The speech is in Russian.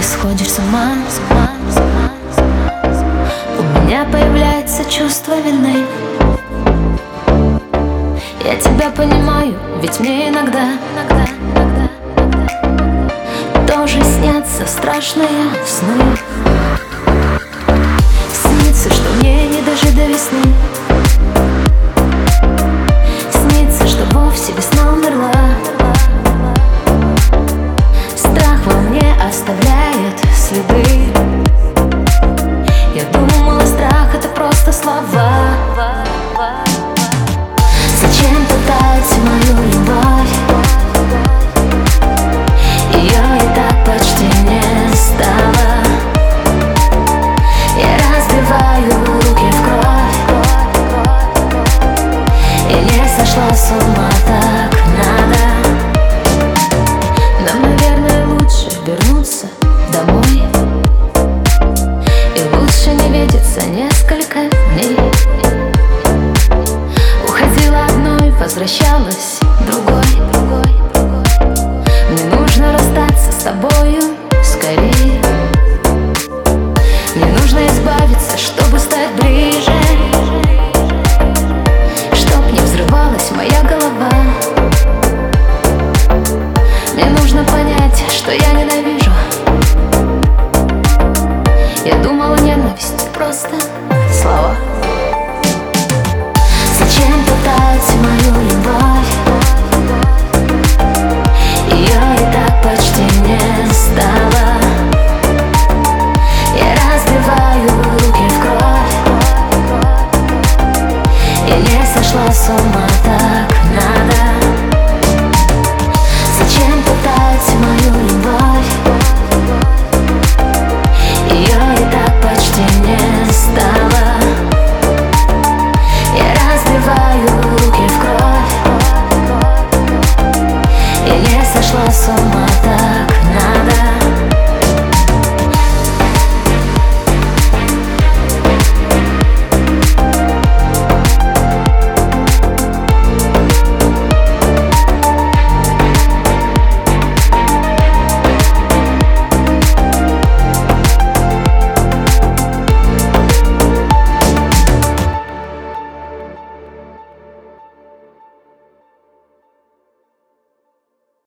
сходишь с ума. У меня появляется чувство вины. Я тебя понимаю, ведь мне иногда тоже снятся страшные сны. Снится, что мне не дожить до весны. Снится, что вовсе весна умерла. Страх во мне оставляет следы. Я думала, страх — это просто слова. Зачем пытать мою любовь? Ее и так почти не стало. Я разбиваю руки в кровь. И не сошла с ума, так надо. Нам, наверное, лучше вернуться домой. И лучше не видеться несколько дней. Уходила одной, возвращалась другой. Мне нужно расстаться с тобою скорее. Мне нужно избавиться, чтобы стать ближе, чтоб не взрывалась моя голова. Мне нужно понять, что я ненавижу. Я думала, ненависть — просто слова. Зачем пытать мою любовь? Ее и так почти